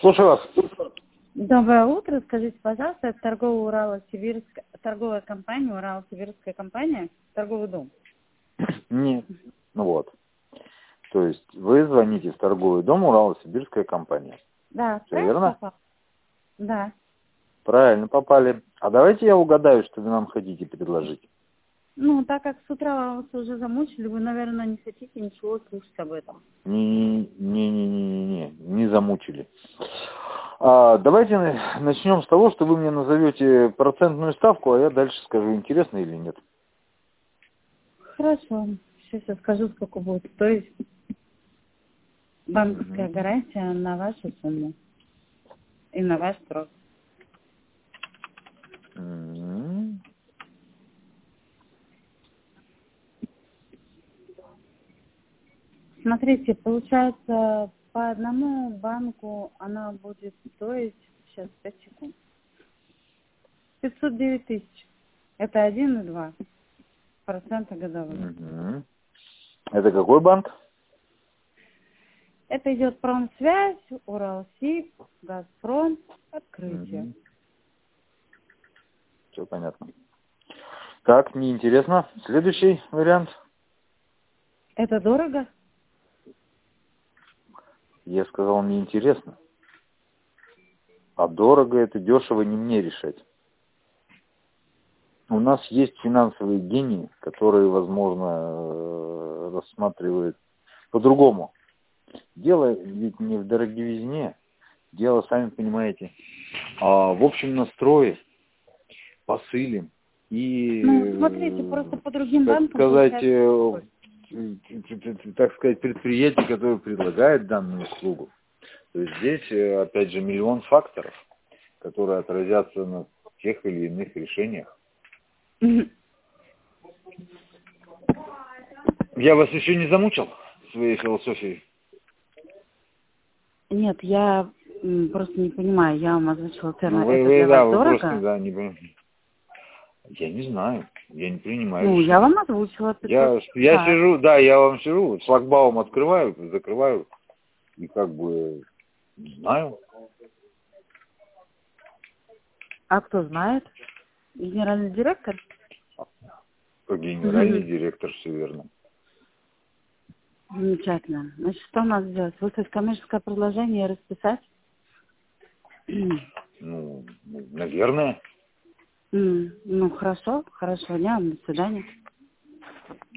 Слушаю вас. Доброе утро. Скажите, пожалуйста, это торговая компания, Урало-Сибирская компания, торговый дом? Нет. Ну вот. То есть вы звоните в торговый дом Урало-Сибирская компания. Да, Все правильно верно? попал? Да. Правильно попали. А давайте я угадаю, что вы нам хотите предложить. Ну, так как с утра вас уже замучили, вы, наверное, не хотите ничего слушать об этом. Не замучили. Давайте начнем с того, что вы мне назовете процентную ставку, а я дальше скажу, интересно или нет. Хорошо. Сейчас я скажу, сколько будет стоить банковская гарантия на вашу сумму и на ваш срок. Смотрите, получается, по одному банку она будет стоить, сейчас, 5 секунд, 509 тысяч. Это 1,2% годовых. Это какой банк? Это идет Промсвязь, Уралсиб, Газпром, Открытие. Все понятно. Так, неинтересно. Следующий вариант. Это дорого? Я сказал, неинтересно. А дорого это дешево не мне решать. У нас есть финансовые гении, которые, возможно, рассматривают по-другому. Дело ведь не в дороговизне. Дело, сами понимаете, в общем настрое, посыле и, Ну, смотрите, просто по другим так банкам сказать, получается... так сказать, предприятие, которое предлагает данную услугу. То есть здесь, опять же, миллион факторов, которые отразятся на тех или иных решениях. Я вас еще не замучил своей философией? Нет, я просто не понимаю, я вам озвучила цену, Ну, это для вас дорого? просто, да, не понимаете. Я не знаю, я не принимаю Ну, решения. я вам озвучила 500. Я сижу, да, я вам сижу, шлагбаум открываю, закрываю, и как бы, не знаю. А кто знает? Генеральный директор? Генеральный директор, все верно. Замечательно. Значит, что надо сделать? Выслать коммерческое предложение и расписать? Ну, наверное. Ну, хорошо, хорошего дня, до свидания.